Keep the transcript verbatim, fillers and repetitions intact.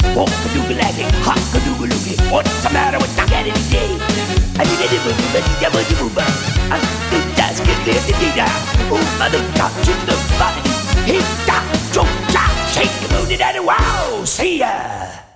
walk a doogie laggy, hot a doogie loogie. What's the matter with that any day? I need a little bit of a move. I think that's good, little dida. Oh, mother, got to the body. Hit that, jump, shake, move it, and wow, see ya.